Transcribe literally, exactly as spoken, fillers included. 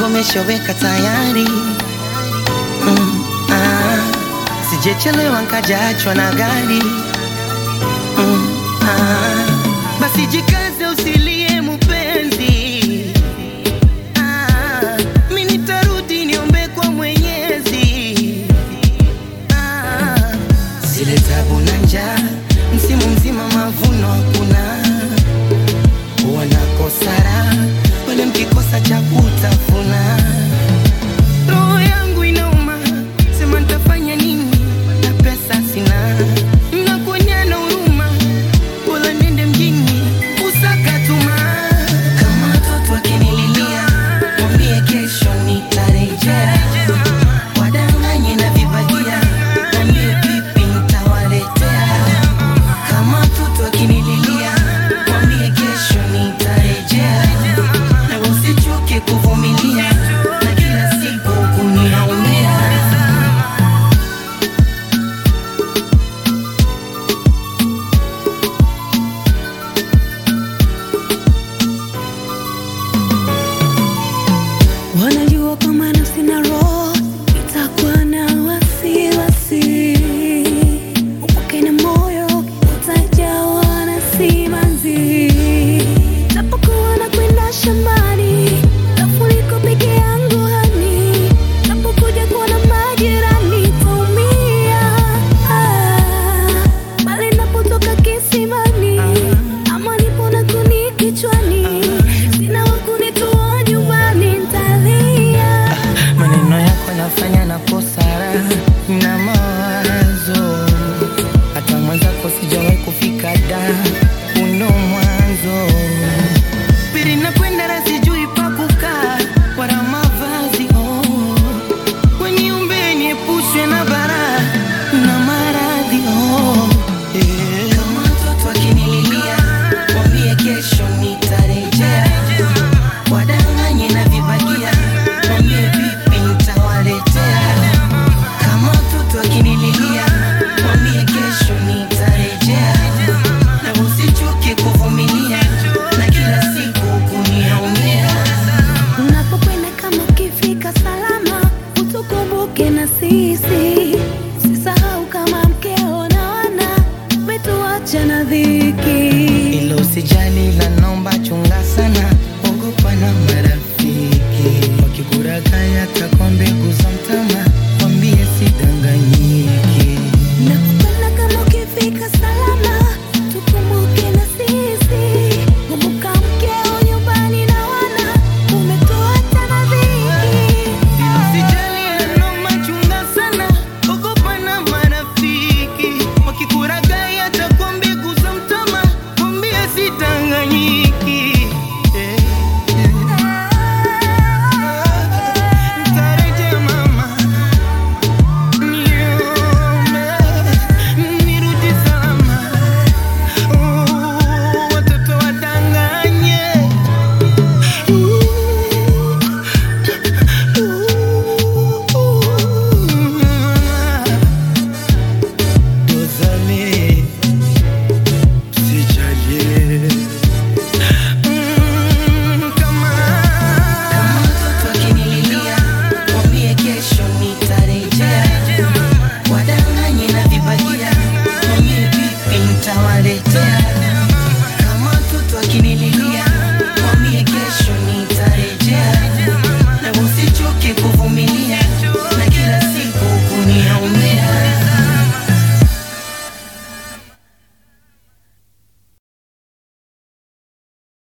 mzigo meshaweka tayari. mm, ah, Sijechelewa nkajaachwa na gari. mm, ah, Basi jikaze usilie mpenzi. ah, Mimi nitarudi niombe kwa Mwenyezi. ah, Zile tabu na njaa, msimu mzima mavuno hakuna. Wanakosara wale mkikosa cha kutafuna. Roho yangu inauma, sema nitafanya nini na pesa sina. Nakuonyana huruma, wala nende mjini usaka tuma. Kama watoto wakinililia, mwambie kesho nitarejea. Wadanganye na vibagia, mwambie pipi nitawaletea. Kama watoto wakinililia, mwambie kesho nitarejea. Na usichoke kuvumilia, na kila siku kuniaumia. Wanajua kama nafsi na roho itakuwa na wasiwasi. Upake na moyo utajawa na simanzi. Napokuwa nakwenda shambani, nafuliko peke yangu hani. Napokuja kuona majirani taumia. ah, Bali napotoka kisimani, ama nipo na kuni kichwani. Sina wakunitoa nyumbani nitalia. Maneno yako nafanya na posara na mawazo. Hata mwenzako sijawahi kufika da, uno mwanzo. Pili nakwenda na sijui pa kukaa wala mavazi. oh. Kwenye umbeni epushwe na bara na maradhi. oh. yeah. Kama mtoto akinililia, mwambie kesho nitarejea. Wadanganye na vibagia, mwambie pipi nitawaletea. Kama mtoto akinililia, mwambie kesho nitarejea. Na usichoke kuvumilia, na kila siku kuniaumia. Unapokwenda kama ukifika salama, utukumbuke na sisi. Usisahau kama mkeo na wana umetuacha na dhiki. Ilo usijali la naomba chunga sana, ogopa na marafiki. Wakikurakaya takwa mbegu za mtama, mwambie sidanganyiki. Nakupenda kama ukifika salama, tukumbuke na sisi. Kumbuka mkeo nyumbani na wana umetuacha na dhiki. Ilo usijali la naomba chunga sana, ogopa na marafiki. Wakikurakaya takwa mbegu za mtama, mwambie sidanganyiki. Eh, eh. Nitarejea mama, niombe nirudi salama. Oh, watoto wadanganye. Dozane, sijalie. Mm, kama kama mtoto akinililia, mwambie kesho nitarejea. Wadanganye na vibagia, mwambie pipi nitawaletea.